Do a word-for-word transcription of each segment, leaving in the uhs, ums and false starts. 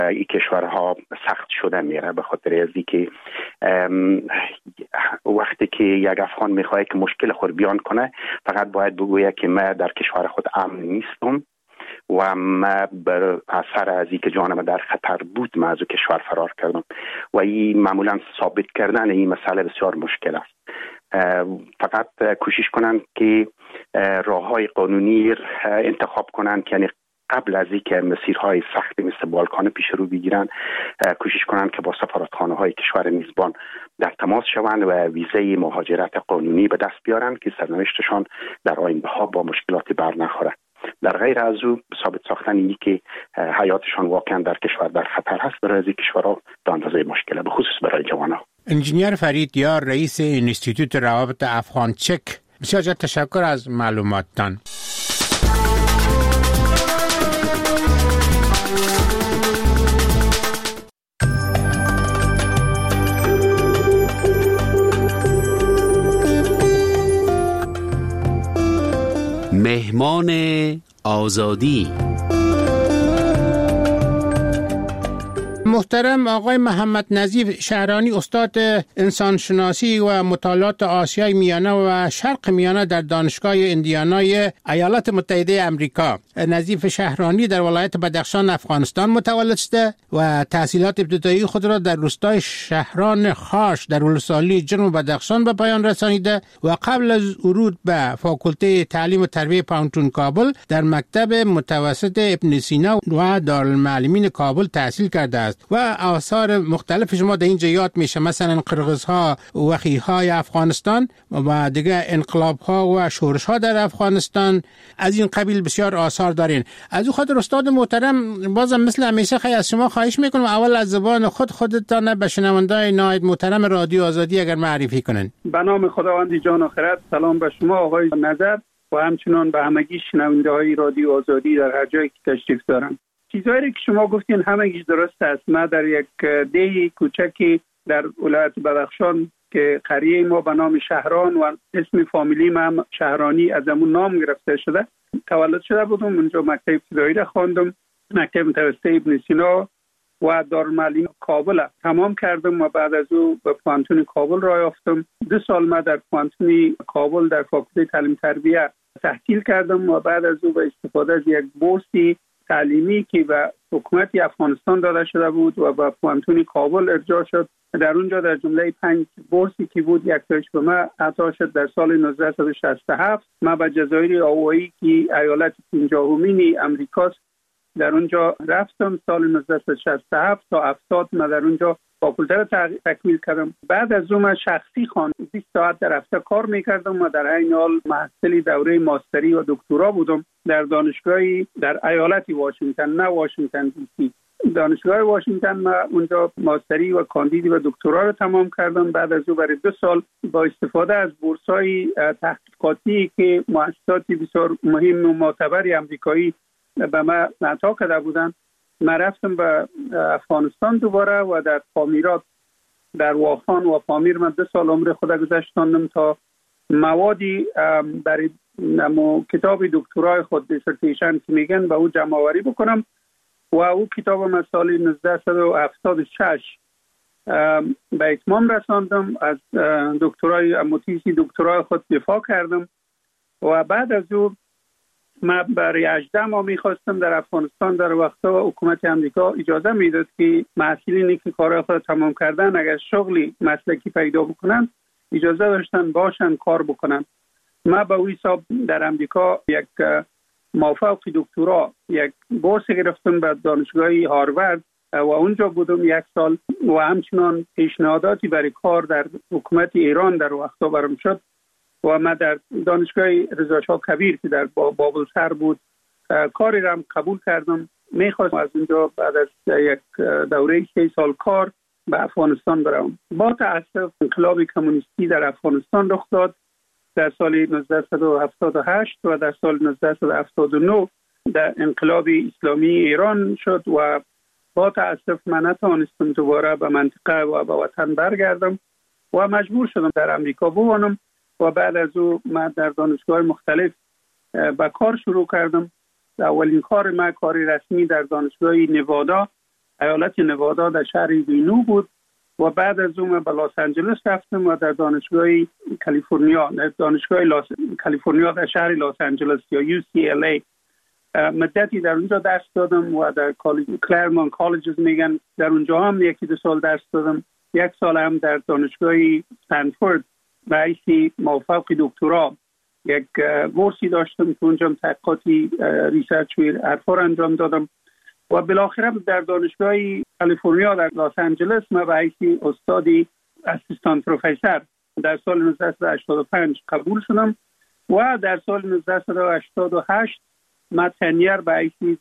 این کشورها سخت شده میره، به خاطر از اینکه وقتی که یک افغان میخواد که مشکل خود بیان کنه فقط باید بگوید که من در کشور خود امن نیستم و ما بر اثر از اینکه جانم در خطر بود ما از کشور فرار کردم و این معمولا ثابت کردن این مسئله بسیار مشکل است. فقط کوشش کنند که راههای قانونی انتخاب کنند که یعنی قبل از اینکه مسیرهای سختی مثل بالکان پیش رو بگیرن کوشش کنند که با سفارتخانه‌های کشور میزبان در تماس شوند و ویزه مهاجرت قانونی به دست بیارند که سرنوشتشان در آینده ها با مشکلاتی بر نخوره. در غیر از او ثابت ساختن اینی که حیاتشان واقعا در کشور در خطر هست برای از این کشورها به اندازه مشکله، به خصوص برای جوانها. انجینیر فرید یار، رئیس انستیتوت روابط افغان چک، بسیار تشکر از معلوماتتان. مهمان آزادی. محترم آقای محمد نظیف شهرانی، استاد انسانشناسی و مطالعات آسیای میانه و شرق میانه در دانشگاه اندیانای ایالات متحده امریکا. نظیف شهرانی در ولایت بدخشان افغانستان متولد شده و تحصیلات ابتدایی خود را در روستای شهران خاش در ولسوالی جنوب بدخشان به پایان رسانیده و قبل از ورود به فاکولته تعلیم و تربیت پانتون کابل در مکتب متوسط ابن سینا و دارالمعلمین کابل تحصیل کرده است و آثار مختلف شما در اینجا یاد میشه، مثلا قرغزها، وخیهای افغانستان و دیگه انقلابها و شورشها در افغانستان. از این قبیل بسیار آثار دارین. از او خاطر استاد محترم بازم مثل همیشه خیلی از شما خواهش میکنم اول از زبان خود خودتان به شنونده‌های نایب محترم رادیو آزادی اگر معرفی کنن. به نام خداوند جان و خرد، سلام به شما آقای نظر و همچنان به همگی شنونده‌های رادیو آزادی در هر جایی که تشریف دارن. چیزایی که شما گفتین همگیش درست است. ما در یک دیه کوچکی در ولایت بدخشان که قریه ما به نام شهران و اسم فامیلی ما هم شهرانی از همون نام گرفته شده تولد شده بودم. اونجا مکتب ابتدایی را خواندم، مکتب متوسط ابن سینا و دارالمعلمین کابل تمام کردم و بعد از او به پانتون کابل راه یافتم. دو سال ما در پانتون کابل در فاکولته تعلیم تربیت تحصیل کردم و بعد از او به استفاده از یک بورسی تعلیمی که به حکومت افغانستان داده شده بود و به پانتون کابل ارجاع شد، در اونجا در جمله پنج بورسی که بود یک تایش به من عطا شد. در سال نوزده و شصت و هفت من به جزایر آوایی که ایالت پنجاهمین امریکاست در اونجا رفتم. سال نوزده و شصت و هفت تا هفتاد من در اونجا فاکولته را تکمیل کردم. بعد از اون من شخصی خانه بیست ساعت در هفته کار میکردم و در این حال محصل دوره ماستری و دکترا بودم در دانشگاهی در ایالت واشنگتن، نه واشنگتن دی سی. دانشگاه واشنگتن من اونجا ماستری و کاندیدی و دکترا رو تمام کردم. بعد از اون برای دو سال با استفاده از بورس‌های تحقیقاتی که مؤسسات بسیار مهم و معتبر آمریکایی به من عطا کرده بودن، من رفتم به افغانستان دوباره و در پامیرات در واخان و پامیر من دو سال عمر خود گذاشتم تا موادی برای کتاب دکترای خود دیسرتیشن که میگن به او جمع آوری بکنم و او کتاب من سال نوزده و هفتاد و شش به اتمام رساندم. از دکترای موتیسی دکترای خود دفاع کردم و بعد از او من برای هجده ماه میخواستم در افغانستان. در وقتا حکومت امریکا اجازه میداد که محصلینی که کارهای خود تمام کردن اگر شغلی مسلکی پیدا بکنن اجازه داشتن باشن کار بکنن. من به وی حساب در امریکا یک مافوق دکترا یک بورس گرفتم به دانشگاه هاروارد و اونجا بودم یک سال و همچنان پیشنهاداتی برای کار در حکومت ایران در وقتا برام شد و من در دانشگاه رضا شاه کبیر که در بابل سر بود کاری را قبول کردم. میخواستم از اونجا بعد از یک دوره سه سال کار به افغانستان برم. با تأسف انقلاب کمونیستی در افغانستان رخ داد در سال نوزده و هفتاد و هشت و در سال نوزده و هفتاد و نه در انقلاب اسلامی ایران شد و با تأسف من نتوانستم دوباره به منطقه و به وطن برگردم و مجبور شدم در امریکا بمانم و بعد از او من در دانشگاه مختلف به کار شروع کردم. اولین کار من کاری رسمی در دانشگاه نوادا ایالت نوادا در شهر رینو بود و بعد از اون به لس آنجلس رفتم و در دانشگاه کالیفرنیا دانشگاه لاس... کالیفرنیا در شهر لس آنجلس یا یو سی ال ای مدتی در اونجا درس دادم و در کالج کلرمون کالجز میگن در اونجا هم یکی دو سال درس دادم. یک سال هم در دانشگاه استنفورد به حیث موفق دکترا یک بورسی داشتم که اونجا تحقیقاتی ریسرچ و حرفا انجام دادم و بالاخره در دانشگاه کالیفرنیا در لس آنجلس ما به حیث استادی اسیستانت پروفسور در سال نوزده هشتاد و پنج قبول شدم و در سال نوزده هشتاد و هشت ما تنیر به حیث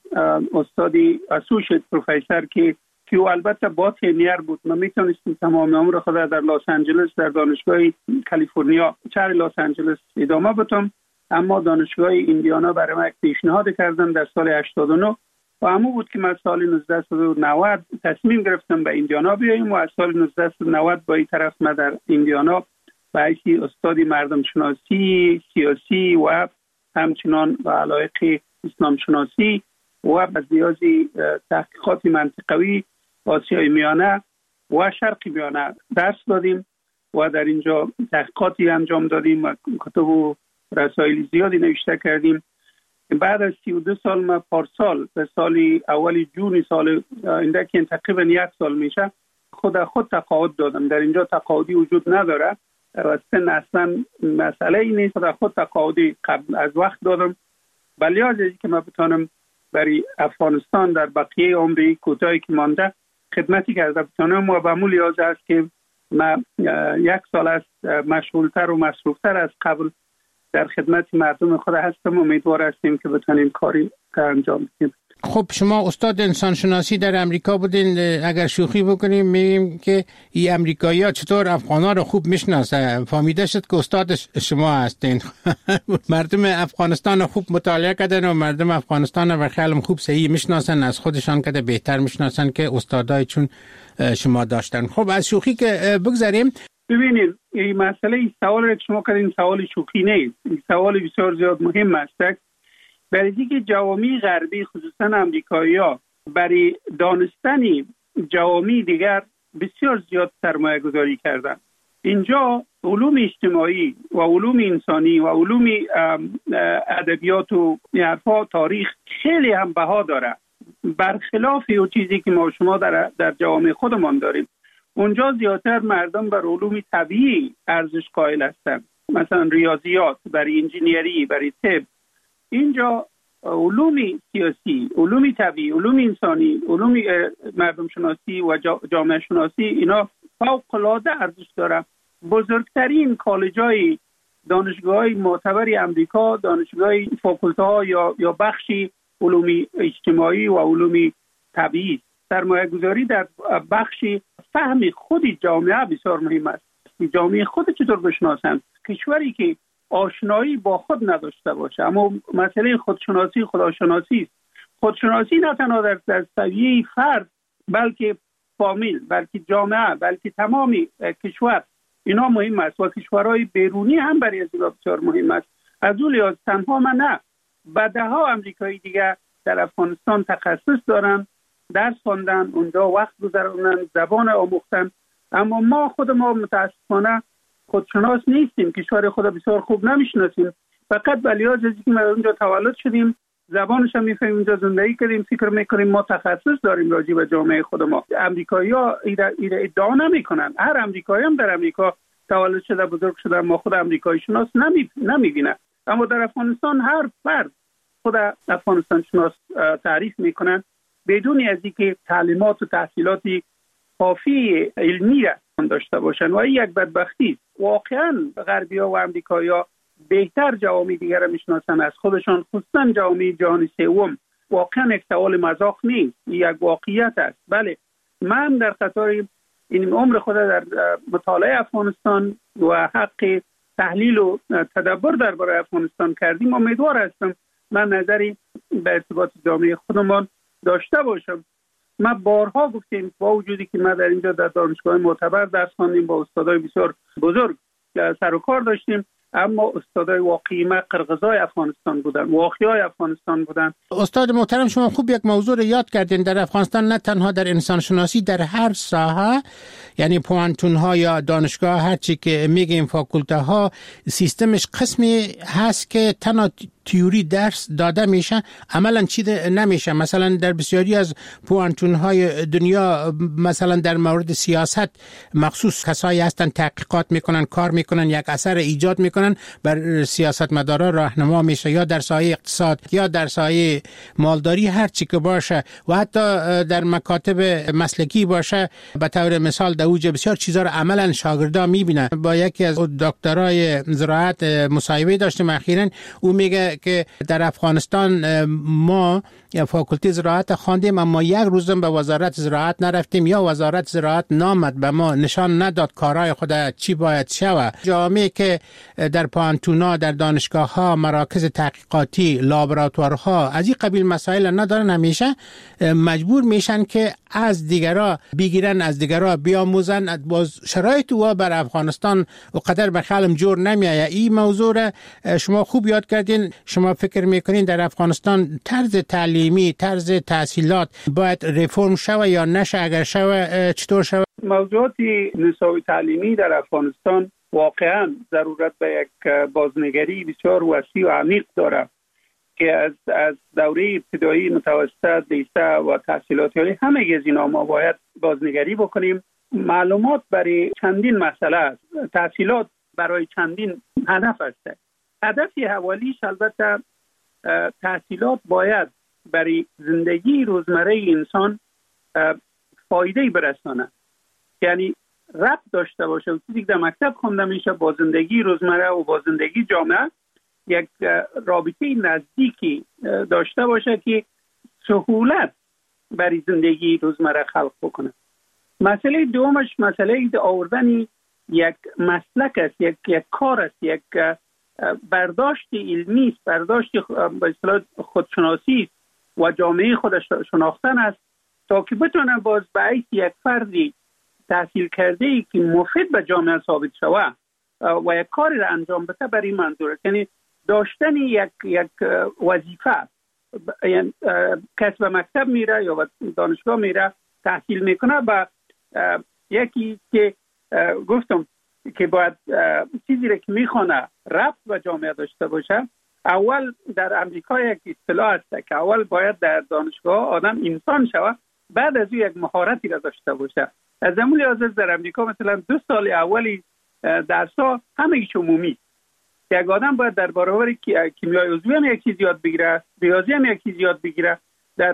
استادی اسوشیت پروفسور که که البته با تنیر بود. من میتونستم تمام عمر خود در لس آنجلس در دانشگاه کالیفرنیا شهر لس آنجلس ادامه بدم، اما دانشگاه ایندیانا برای من پیشنهاد کردن در سال هشتاد و نه و همون بود که من سال نوزده و نود تصمیم گرفتم به ایندیانا بیاییم و از سال نوزده و نود با این طرف من در ایندیانا به حیث استادی مردم شناسی سیاسی و همچنان به علایق اسلام شناسی و بزیازی تحقیقات منطقوی آسیای میانه و شرق میانه درس دادیم و در اینجا تحقیقاتی انجام دادیم و کتب و رسائل زیادی نوشته کردیم. بعد از سی و دو سال ما پارسال به سال اولی جون سال اینده که تقریبا یک سال میشه خود خود تقاعد دادم. در اینجا تقاعدی وجود نداره و سن اصلا مسئله ای نیست. خود خود تقاعدی قبل از وقت دادم ولی از اینکه ما بتونم برای افغانستان در بقیه عمری کوتاهی که مانده خدمتی کرده بتونم و به مو لیاز است که ما یک سال است مشغولتر و مصروفتر از قبل در خدمت مردم خود هستم. امیدوار هستیم که بتونیم کاری انجام بدیم. خب شما استاد انسان شناسی در امریکا بودین، اگر شوخی بکنیم میگیم که این امریکایی‌ها چطور افغان‌ها رو خوب میشناسن، فهمیده شد که استاد شما هستین. مردم افغانستان رو خوب مطالعه کردن و مردم افغانستان رو خیلی خوب صحیح میشناسن، از خودشان کده بهتر میشناسن که استادای چون شما داشتن. خب از شوخی که بگذاریم، ببینید این مسئله این سوال که شما کردین سوال شوخی نیست، این سوال بسیار زیاد مهم است. برای اینکه جوامع غربی خصوصا امریکایی‌ها برای دانستن جوامع دیگر بسیار زیاد سرمایه گذاری کردن. اینجا علوم اجتماعی و علوم انسانی و علوم ادبیات و حرفا تاریخ خیلی هم بها داره، برخلاف اون چیزی که ما شما در در جوامع خودمان داریم. اونجا زیادتر مردم بر علوم طبیعی ارزش قائل هستند، مثلا ریاضیات، برای انجینیری، برای طب. اینجا علوم سیاسی، علوم طبیعی، علوم انسانی، علوم مردم شناسی و جامعه شناسی اینا فوق العاده ارزش داره. بزرگترین کالج‌های دانشگاه‌های معتبر امریکا دانشگاه فاکولته‌ها یا یا بخشی علوم اجتماعی و علوم طبیعی. سرمایه‌گذاری در بخشی فهم خود جامعه بسیار مهم است. جامعه خود چطور بشناسند؟ کشوری که آشنایی با خود نداشته باشه، اما مسئله خودشناسی خداشناسی است. خودشناسی نه تنها در در سویه فرد بلکه فامیل، بلکه جامعه، بلکه تمام کشور اینا مهم است و کشورهای بیرونی هم برای از بسیار مهم است. از اون لحاظ تنها من نه، بعده ها امریکایی دیگه در افغانستان تخصص دارن، درس خواندن، اونجا وقت گذروندن، زبان آموختن، اما ما خود ما متاسفانه خودشناس نیستیم، کشور خود بسیار خوب نمیشناسیم. فقط به لحاظ از اینکه ما اونجا تولد شدیم، زبانش هم میفهمیم، اونجا زندگی کردیم، فکر میکنیم ما تخصص داریم راجع به جامعه خود ما. امریکایی‌ها ایره ادعا نمیکنن. هر امریکایی هم در امریکا تولد شده، بزرگ شده، ما خود امریکایی شناس نمی نمیبینه. اما در افغانستان هر فرد خود افغانستان شناس تعریف میکنن بدون از اینکه تعلیمات و تحصیلاتی کافی علمی را داشته باشن و این یک بدبختی است. واقعا غربی‌ها و امریکایی‌ها بهتر جوامع دیگر را میشناسن از خودشان، خصوصا جوامع جهان سوم. واقعا یک سوال مزاح نیست، یک واقعیت است. بله، من در قطار این عمر خود در مطالعه افغانستان و حق تحلیل و تدبر درباره افغانستان کردیم. امیدوار هستم من نظری به ارتباط جامعه خودمان داشته باشم. ما بارها گفتیم با وجودی که ما در اینجا در دانشگاه معتبر درس خواندیم، با استادای بسیار بزرگ سر و کار داشتیم، اما استادای واقعی ما قرقزای افغانستان بودن، واقعیای افغانستان بودن. استاد محترم، شما خوب یک موضوع رو یاد کردین. در افغانستان نه تنها در انسان شناسی، در هر ساحه، یعنی پوانتون ها یا دانشگاه، هر چی که میگیم فاکولته ها، سیستمش قسمی هست که تنها تیوری درس داده میشه، عملا چیده نمیشه. مثلا در بسیاری از پوانتون های دنیا، مثلا در مورد سیاست مخصوص کسایی هستن تحقیقات میکنن، کار میکنن، یک اثر ایجاد میکنن، بر سیاستمدارا راهنما میشه، یا در سایه اقتصاد یا در سایه مالداری، هر چی که باشه، و حتی در مکاتب مسلکی باشه. به طور مثال در اوج بسیار چیزا رو عملا شاگردا میبینن. با یکی از دکترای زراعت مصاحبه داشتیم اخیراً، او میگه که در افغانستان ما فاکولته زراعت خواندیم، اما یک روزم به وزارت زراعت نرفتیم، یا وزارت زراعت نامد به ما نشان نداد کارهای خود چی باید شود. جامعه که در پانتونا، در دانشگاه ها، مراکز تحقیقاتی، لابراتوارها از این قبیل مسائل ندارن، همیشه مجبور میشن که از دیگرها بگیرن، از دیگرها بیاموزن. باز شرایط و بر افغانستان و قدر به خیالم جور نمیایه. این موضوع را شما خوب یاد کردین. شما فکر میکنین در افغانستان طرز تعلیمی، طرز تحصیلات باید ریفرم شوه یا نشه؟ اگر شوه چطور شوه؟ موضوعات نصاب تعلیمی در افغانستان واقعا ضرورت به یک بازنگری بسیار وسیع و عمیق داره که از از دوره ابتدایی، متوسط، لیسه و تحصیلات عالی، همه از اینا ما باید بازنگری بکنیم. معلومات برای چندین مسئله است، تحصیلات برای چندین هدف است. هدف اولیش البته تحصیلات باید برای زندگی روزمره انسان فایده برسانه، یعنی ربط داشته باشه. چیزی که در مکتب خونده میشه با زندگی روزمره و با زندگی جامعه یک رابطه نزدیکی داشته باشه که سهولت برای زندگی روزمره خلق بکنه. مسئله دومش مسئله آوردن یک مسلک است، یک یک کار است، یک برداشت علمی است، برداشت به اصطلاح خودشناسی است و جامعه خودش شناختن است، تا که بتونه باز به حیث یک فردی تحصیل کرده ای که مفید به جامعه ثابت شود و یک کاری را انجام بده. برای منظور یعنی داشتن یک یک وظیفه، یعنی کس به مکتب میره یا به دانشگاه میره تحصیل میکنه، با یکی که گفتم که باید چیزی را که میخونه ربط به جامعه داشته باشه. اول در امریکا یک اصطلاح است که اول باید در دانشگاه آدم انسان شود، بعد از او یک مهارتی را داشته باشه. از همون لحاظ در امریکا مثلا دو سال اولی درس‌ها همه‌ایش عمومی. یک آدم باید در برابر کیمیای عضوی هم یک چیز یاد بگیره، ریاضی هم یک چیز یاد بگیره، در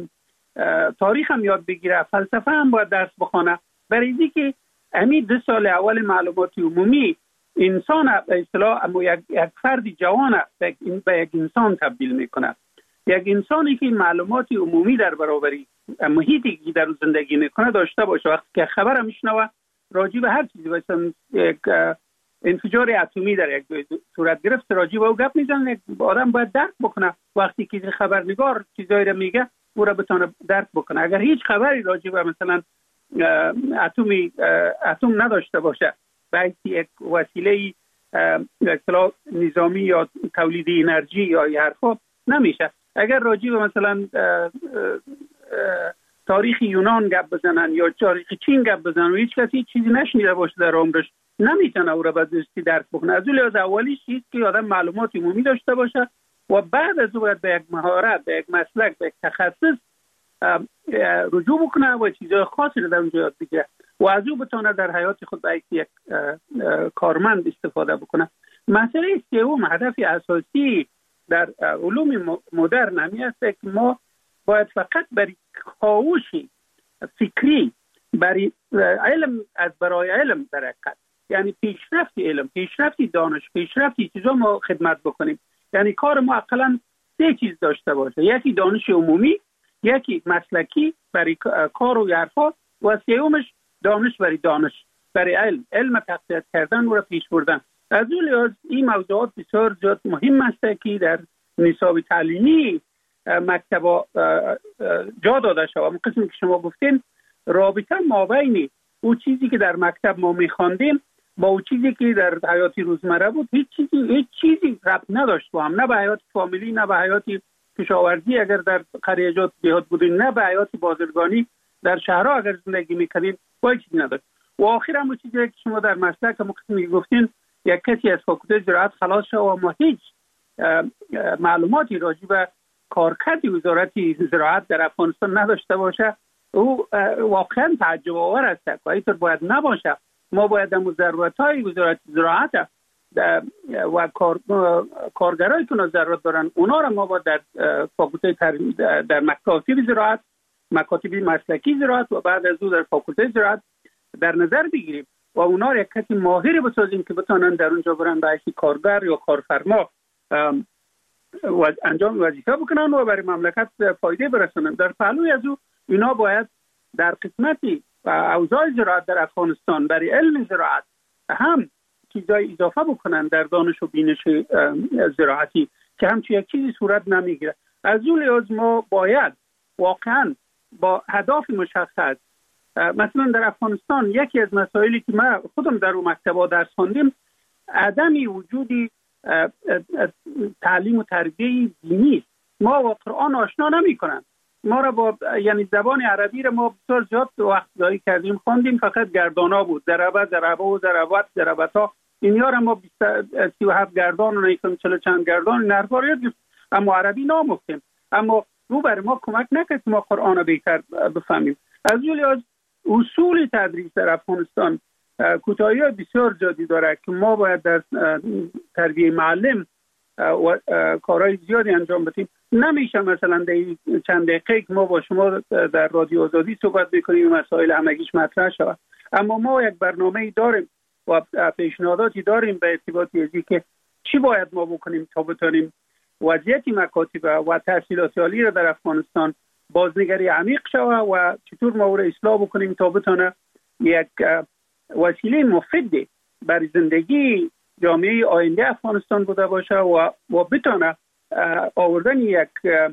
تاریخ هم یاد بگیره، فلسفه هم باید درس بخونه. برای اینکه همین دو سال اول معلومات عمومی انسان به اصطلاح یک یک فرد جوان به یک انسان تبدیل میکنه. یک انسانی که معلومات عمومی در برابر محیطی که در زندگی میکنه داشته باشه، وقتی که خبر میشنوه راجع به هر چیزی، مثلا یک انفجار اتمی در یک صورت گرفت، راجع به او گپ میزنه، آدم باید درک بکنه. وقتی که خبرنگار چیزایی رو میگه او را بتونه درک بکنه. اگر هیچ خبری راجع به مثلا اتمی اتم نداشته باشه، باید یک وسیله اصطلاح نظامی یا تولید انرژی یا حرفا نمیشه. اگر راجع به مثلا تاریخ یونان گپ بزنن یا تاریخ چین گپ بزنن و هیچ کسی چیزی نشنیده باشه در عمرش، نمیتونه او را به درستی درک بکنه. از اون لحاظ اولیش چیز که آدم معلومات عمومی داشته باشه و بعد از اون باید به یک مهارت، به یک مسلک، به یک تخصص رجوع بکنه و چیزهای خاصی رو در اونجا یاد بگیره و از او بتونه در حیات خود به یک کارمند استفاده بکنه. مسئله سوم، هدف اساسی در علوم مدرن همی است که ما باید فقط برای کاوشی فکری، برای علم از برای علم در حقیقت، یعنی پیشرفت علم، پیشرفت دانش، پیشرفت چیزا ما خدمت بکنیم. یعنی کار ما اقلا سه چیز داشته باشه: یکی دانش عمومی، یکی مسلکی برای کار و حرفا، و سومش دانش برای دانش، برای علم، علم تقویت کردن و را پیش بردن. از اون لحاظ این موضوعات بسیار زیاد مهم است که در نصاب تعلیمی مکتبا جا داده شود. اون قسمی که شما گفتین، رابطه مابین او چیزی که در مکتب ما میخواندیم با اون چیزی که در حیات روزمره بود هیچ چیزی هیچ چیزی ربط نداشت با هم، نه به حیات فامیلی، نه به حیات کشاورزی اگر در قریه‌جات دیهات بودین، نه به حیات بازرگانی در شهرها اگر زندگی میکردین، با هیچ چیزی نداشت. و آخر هم چیزی که شما در مسلک مقدمی گفتین، یک کسی از فاکولته زراعت خلاص شد و ما هیچ معلوماتی راجع به کارکرد وزارت زراعت در افغانستان نداشته باشه، او واقعا تعجب آور است. و اینطور باید نباشه. ما باید در ضرورت‌های وزارت زراعت و کار کارگرایی که ضرورت دارن اونا را ما باید در فاکولته در مکاتب زراعت، مکاتب مسلکی زراعت و بعد از او در فاکولته زراعت در نظر بگیریم و اونا را یک کسی ماهر بسازیم که بتونن در اونجا برن به حیث کارگر یا کارفرما و انجام وظیفه بکنن و برای مملکت فایده برسونن. در پهلوی از او اینا باید در قسمتی اوضاع زراعت در افغانستان برای علم زراعت هم چیزای اضافه بکنن در دانش و بینش زراعتی که همچی یک چیزی صورت نمیگیره. از اون لحاظ ما باید واقعا با هدف مشخص، مثلا در افغانستان یکی از مسائلی که ما خودم در اون مکتبا درس خواندیم عدمی وجودی تعلیم و تربیه دینی است. ما با قرآن آشنا نمی کنن. ما را با یعنی زبان عربی را ما بسیار زیاد وقت ضایع کردیم، خواندیم فقط گردانا بود، ضربه ضربه و ضربات ضربتا، اینیا را ما سی و هفت گردان و نیکم چلو چند گردان نرفا را یاد، اما عربی نامفتیم. اما رو بر ما کمک نکرد ما قرآن را بهتر بفهمیم. از اون لحاظ اصول تدریس در افغانستان کوتاهی بسیار زیادی داره که ما باید در تربیه معلم و کارهای زیادی انجام بدیم. نمیشه مثلا در چند دقیقه که ما با شما در رادیو آزادی صحبت بکنیم مسائل همگیش مطرح شود، اما ما یک برنامه داریم و پیشنهاداتی داریم به ارتباطی ازی که چی باید ما بکنیم تا بتونیم وضعیت مکاتب و تحصیلات عالی را در افغانستان بازنگری عمیق شود و چطور ما را اصلاح بکنیم تا بتونه یک وسیله مفید برای زندگی جامعه آینده افغانستان بوده باشه و و بتونه آوردن یک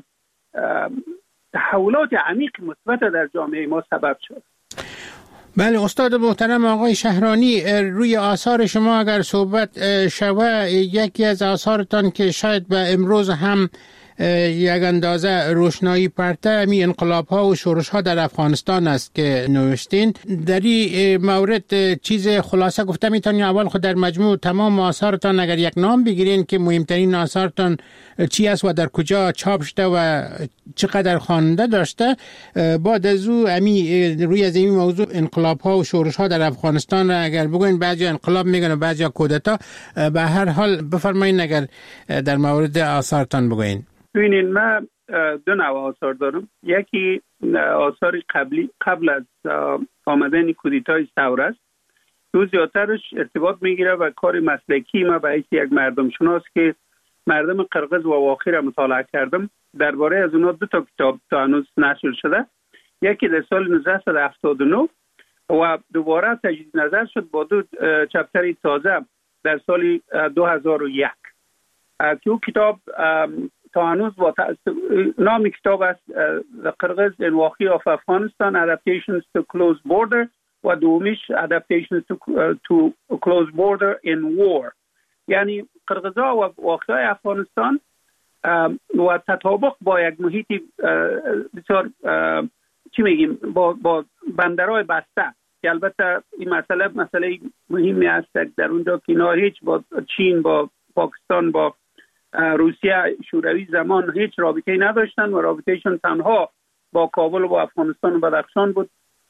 تحولات عمیق مثبت در جامعه ما سبب شد. بله استاد محترم آقای شهرانی، روی آثار شما اگر صحبت شود، یکی از آثارتان که شاید به امروز هم یک اندازه روشنایی پرته می انقلاب ها و شورش ها در افغانستان است که نوشتین. در این مورد چیز خلاصه گفته میتونین اول خود در مجموع تمام آثارتان اگر یک نام بگیرین که مهمترین آثارتان چی است و در کجا چاپ شده و چقدر خواننده داشته، بعد از او امی روی از این موضوع انقلاب ها و شورش ها در افغانستان را اگر بگوین، بعضی انقلاب میگن و بعضی کودتا، به هر حال بفرمایید اگر در مورد آثارتان بگوین. ببینید من دو نوع آثار دارم. یکی آثار قبلی قبل از آمدن کودتای ثوره است. دو زیادترش ارتباط میگیره و کار مسلکی ما به حیث یک مردم شناس که مردم قرقز و واقعی را مطالعه کردم. درباره از اونها دو تا کتاب تا هنوز نشر شده. یکی در سال نوزده هفتاد و نه و دوباره تجدید نظر شد با دو چپتر تازه در سال دو هزار و یک که او کتاب تا هنوز با نام کتاب است The Kyrgyz Invasion of Afghanistan Adaptations to Close Border و دومیش Adaptations to, uh, to Close Border in War، یعنی قرقزها و واقعای افغانستان و تطابق با یک محیط بسیار چی میگیم با, با بندرهای بسته که البته این مسئله مسئله مهمی است در اونجا که اینا هیچ با چین، با پاکستان، با روسیه شوروی زمان هیچ رابطه‌ای نداشتن و رابطه‌شون تنها با کابل و با افغانستان و بدخشان بود.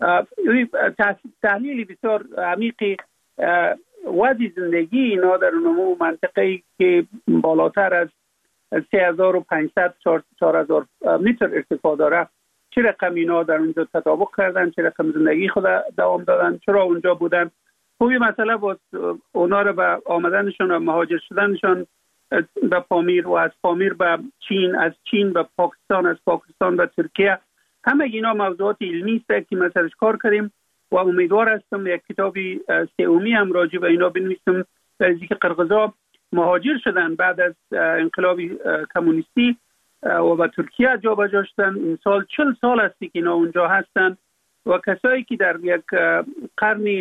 تحلیل بسیار عمیقی وضع زندگی اینا در اون منطقه‌ای که بالاتر از سه هزار و پانصد چهار هزار متر ارتفاع داره، چه رقم اینا در اونجا تطابق کردن، چه رقم زندگی خود دوام دادن، چرا اونجا بودن. خوبی مسئله بود اونا رو به آمدنشون و مهاجر شدنشون به پامیر و از پامیر به چین، از چین به پاکستان، از پاکستان به ترکیه، همه اینا موضوعات علمی است که ما سرش کار کردیم و امیدوار هستم یک کتابی سومی هم راجع به اینا بنویسم در اینکه که قرقزها مهاجر شدن بعد از انقلاب کمونیستی و به ترکیه جابجا شدن. این سال چهل سال است که اینا اونجا هستن و کسایی که در یک قرن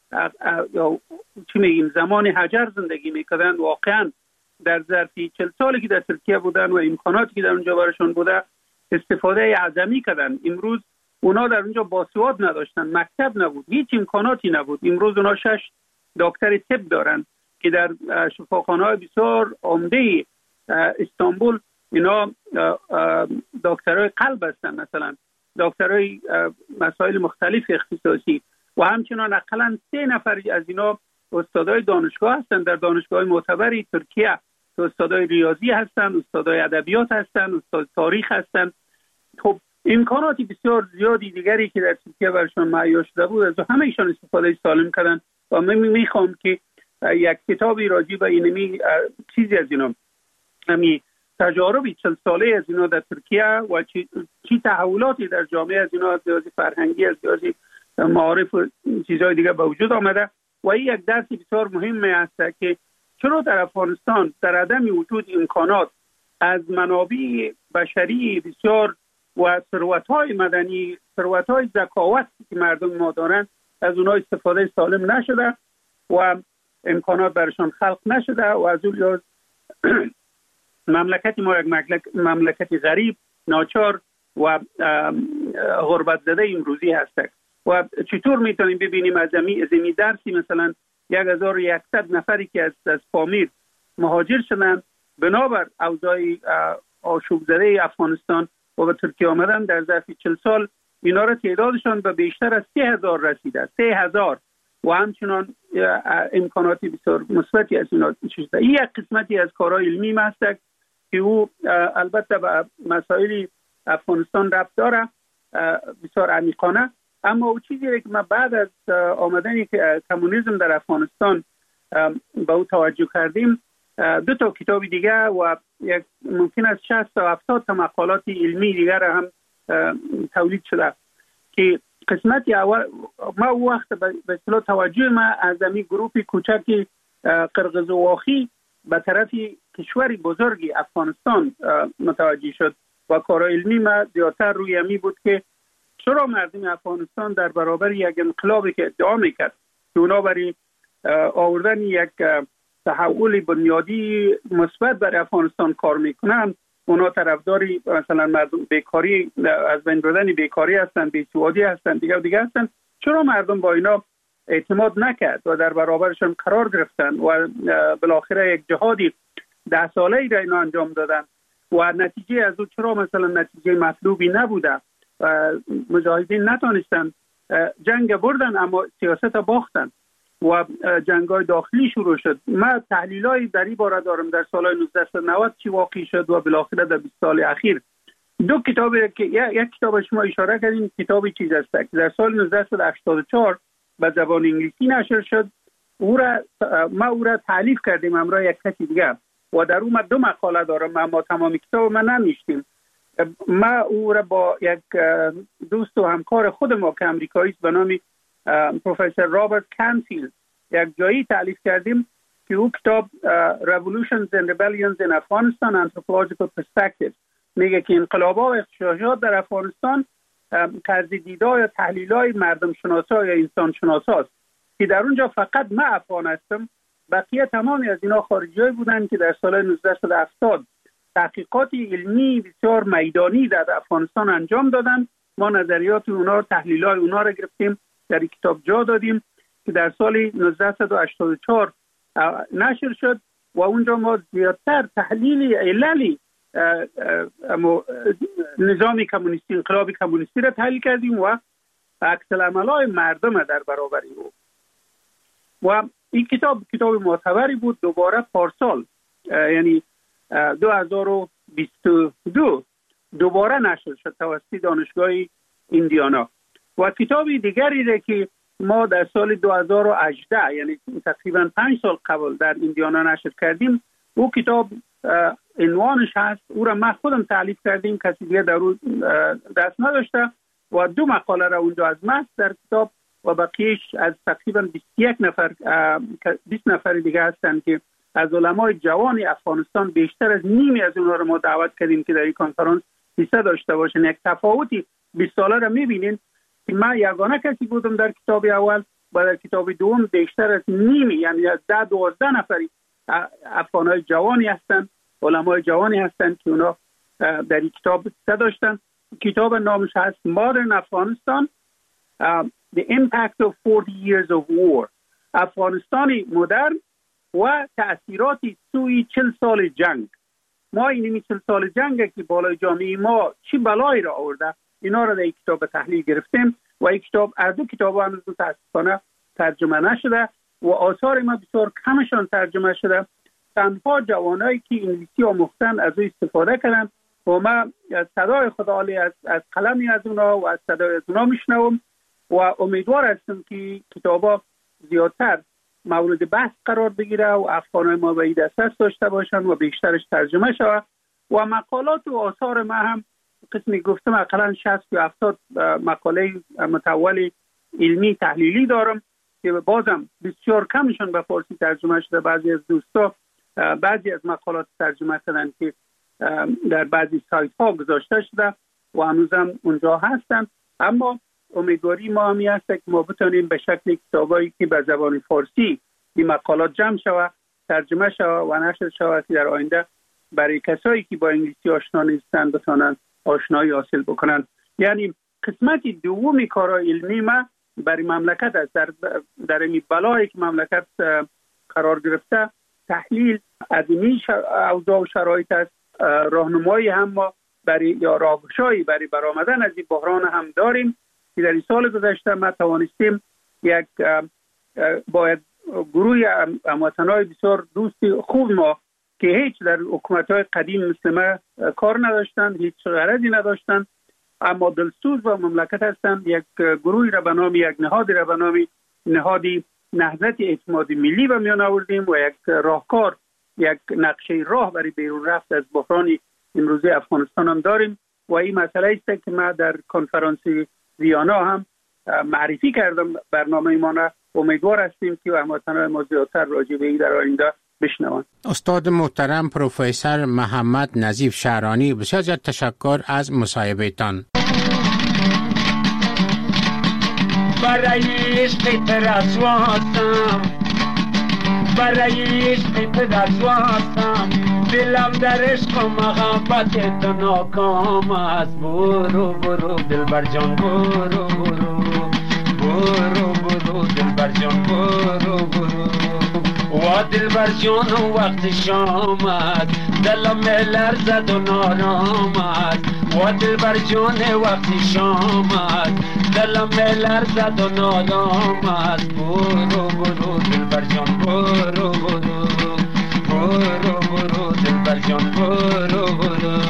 یا چی میگیم زمان حجر زندگی میکردن، واقعا در ظرفی چل سالی که در ترکیه بودن و امکاناتی که در اونجا برشون بوده استفاده اعظمی کردن. امروز اونا در اونجا باسواد نداشتن، مکتب نبود، هیچ امکاناتی نبود. امروز اونا شش دکتر طب دارن که در شفاخانه‌های بسیار عمده استانبول اینا دکترای قلب هستن، مثلا دکترای مسائل مختلف اختصاصی، و همچنان اقلا سه نفر از اینا استادای دانشگاه هستن در دانشگاه معتبری ترکیه، که استادای ریاضی هستن، استادای ادبیات هستن، استاد تاریخ هستن. خب امکاناتی بسیار زیادی دیگری که در ترکیه برشون مهیا شده بود از همه ایشان استفاده سالم کردن. و من میخوام که یک کتابی راجع به اینمی چیزی از اینا، همین تجاربی چل ساله از اینا در ترکیه و چی, چی تحولاتی در جامعه از اینا، از لحاظ فرهنگی، از لحاظ معارف و چیزهای دیگه به وجود آمده. و این یک درس بسیار مهمه است که چرا در افغانستان در عدم وجود امکانات از منابع بشری بسیار و ثروت‌های مدنی، ثروت‌های ذکاوت که مردم ما دارن، از اونها استفاده سالم نشده و امکانات برشان خلق نشده و از اون لحاظ مملکت ما یک مملکت غریب، ناچار و غربت زده امروزی هست. و چطور میتونیم ببینیم از زمین درسی مثلا یک هزار و یکصد نفری که از از پامیر مهاجر شدن بنابر اوضاع آشوب زده افغانستان و به ترکیه آمدن، در ظرف چل سال اینا را تعدادشان به بیشتر از سه هزار رسیده، سه هزار، و همچنان امکاناتی بسیار مثبتی از اینا شده. این یک قسمتی از کارهای علمی است که او البته به مسائل افغانستان ربط داره بسیار عمیقانه. اما او چیزی که ما بعد از آمدن کمونیسم در افغانستان به او توجه کردیم، دو تا کتاب دیگه و یک ممکن است شصت تا هفتاد تا مقالات علمی دیگر هم تولید شده که قسمتی اول ما او وقت به اصطلاح توجه ما از این گروه کوچکی قرقیزواخی به طرف کشوری بزرگی افغانستان متوجه شد و کار علمی ما زیادتر روی امی بود که چرا مردم افغانستان در برابر یک انقلابی که ادعا میکرد که اونا برای آوردن یک تحول بنیادی مثبت برای افغانستان کار میکنن، اونا طرفداری مثلا مردم بیکاری، از بین بردن بیکاری هستن، بیسوادی هستن، دیگه دیگه هستن، چرا مردم با اینا اعتماد نکرد و در برابرشون قرار گرفتن و بالاخره یک جهادی ده ساله‌ای را اینا انجام دادن و نتیجه از او چرا مثلا نتیجه مطلوبی نبوده و مجاهدین نتونستن جنگ بردن اما سیاست باختن و جنگ‌های داخلی شروع شد. من تحلیلای در این باره دارم در سال نوزده نود چی واقع شد و بالاخره در بیست سال اخیر. دو کتابی که یک کتاب شما اشاره کردین، کتابی چیز است که در سال نوزده هشتاد و چهار به زبان انگلیسی نشر شد. او را ما او را تالیف کردیم همراه یک کسی دیگه و در اون دو مقاله دارم، اما تمام کتاب ما نمیشتیم. ما او را با یک دوست و همکار خود ما که امریکایی است به نام پروفسور رابرت کانفیلد یک جایی تالیف کردیم که او کتاب Revolutions and Rebellions in Afghanistan Anthropological Perspective میگه که انقلاب‌ها و اغتشاشات در افغانستان طرز دیدار یا تحلیل‌های مردم شناسا یا انسان شناسا است که در اونجا فقط من افغان هستم، بقیه تمامی از اینا خارجی‌های بودن که در سال نوزده هفتاد تحقیقات علمی بسیار میدانی در افغانستان انجام دادن. ما نظریات اونا، تحلیل‌های اونا را گرفتیم، در این کتاب جا دادیم که در سال نوزده هشتاد و چهار نشر شد و اونجا ما زیادتر تحلیل عللی نظام کمونیستی، انقلاب کمونیستی را تحلیل کردیم و عکس العمل‌های مردم در برابر او. و این کتاب کتاب معتبری بود. دوباره پارسال یعنی دو هزار و بیست و دو دوباره نشر شد توسط دانشگاه ایندیانا. و کتابی دیگری را که ما در سال دو هزار و هجده یعنی تقریبا پنج سال قبل در ایندیانا نشر کردیم، او کتاب عنوانش هست، او را ما خودم تالیف کردیم، کسی دیگه در اون دست نداشته و دو مقاله را اونجا از ما در کتاب و بقیهش از تقریبا بیست و یک نفر بیست نفر دیگه هستن که از علمای جوان افغانستان بیشتر از نیمی از اونها را ما دعوت کردیم که در این کنفرانس حصه داشته باشن. یک تفاوتی بیست ساله را میبینین که من یگانه کسی بودم در کتاب اول و در کتاب دوم بیشتر از نیمی، یعنی از ده دوازده نفری افغان‌های جوانی هستند، علمای جوانی هستند که اونا در این کتاب داشتن. کتاب نامش هست Modern Afghanistan uh, The Impact of forty Years of War، افغانستانی مدرن و تأثیراتی سوی چل سال جنگ. ما این چل سال جنگ که بالای جامعه ما چی بلایی را آورده، اینا را در این کتاب تحلیل گرفتیم و این کتاب از دو کتاب هنوز متاسفانه ترجمه نشده و آثار ما بسیار کمشان ترجمه شده. تنها جوانایی که انگلیسی آموختن از او استفاده کردن و ما صدای خداعالی از از قلمی از اونا و از صدای از اونا میشنوم و امیدوار هستم که کتابا زیادتر مورد بحث قرار بگیره و افغانای ما به این دسترس داشته باشن و بیشترش ترجمه شود و مقالات و آثار ما هم قسمی گفتم اقلا شصت یا هفتاد مقاله متول علمی تحلیلی دارم که بازم بسیار کمشون به فارسی ترجمه شده. بعضی از دوستا بعضی از مقالات ترجمه کردن که در بعضی سایت ها گذاشته شده و هنوزم اونجا هستن، اما امیدواری ما همی هست که ما بتونیم به شکل کتابایی که به زبان فارسی این مقالات جمع شود، ترجمه شود و نشر شود که در آینده برای کسایی که با انگلیسی آشنا نیستن بتونن آشنایی حاصل بکنن. یعنی قسمت دومی کارهای علمی ما برای مملکت است. در در این بلایی که مملکت قرار گرفته تحلیل ادمی اوضاع و شرایط است، راهنمایی هم ما برای یا راهگشایی برای برآمدن از این بحران هم داریم که در این سال گذشته ما توانستیم یک باید گروه هموطنای بسیار دوست خوب ما که هیچ در حکومت‌های قدیم مثل ما کار نداشتن، هیچ غرضی نداشتن، اما دلسوز و مملکت هستند، یک گروهی را به نام یک نهادی را به نام نهادی نهضت اعتماد ملی به میان آوردیم و یک راهکار، یک نقشه راه برای بیرون رفت از بحران امروزی افغانستان هم داریم و این مسئله است که ما در کنفرانس ویانا هم معرفی کردم برنامه ما را. امیدوار هستیم که هموطنان ما زیادتر راجع به این در آینده بشنوند. استاد محترم پروفسور محمد نظیف شعرانی، بسیار زیاد تشکر از مصاحبهتان. برای عشق ترسواتم برای عشق ترسواتم دلم در عشق و محبت تو ناکام است. برو برو دلبر جان برو برو برو برو دلبر جان برو برو و دلبر جان وقت شام است دلم لرزد و نارام است و دلبر جان وقت شام است دلم لرزد و نارام است. برو برو دلبر جان برو برو برو برو دلبر جان برو برو.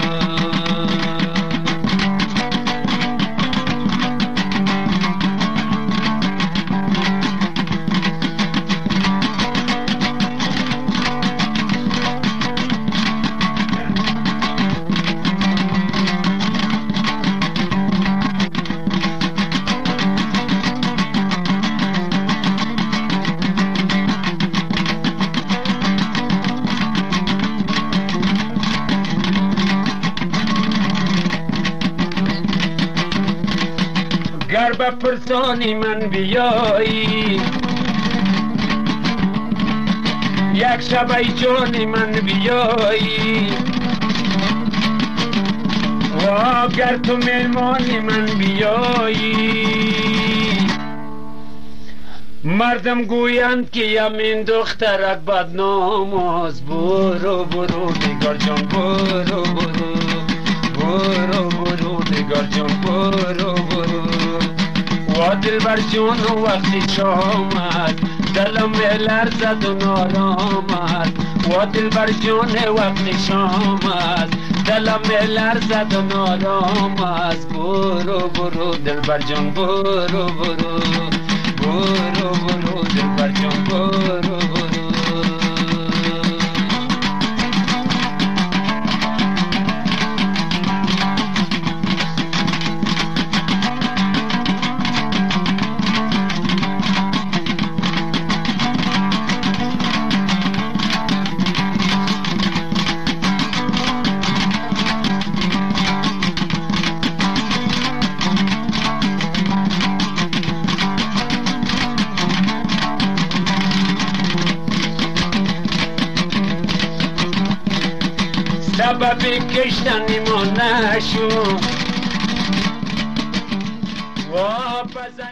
گر به پرسانی من بیایی یک شب ای جان من بیایی و گر تو مهمانی من بیایی مردم گویند که یمین دخترک بدنام است. برو برو نگار جان برو برو برو برو نگار جان برو برو و دلبر جان وقتی شام است دلم لرزد و نارام است و دلبر جان وقتی شام است دلم لرزد و نارام است. برو برو دلبر جان برو برو برو برو دلبر جان برو برو. سبب کشتن ما نشو.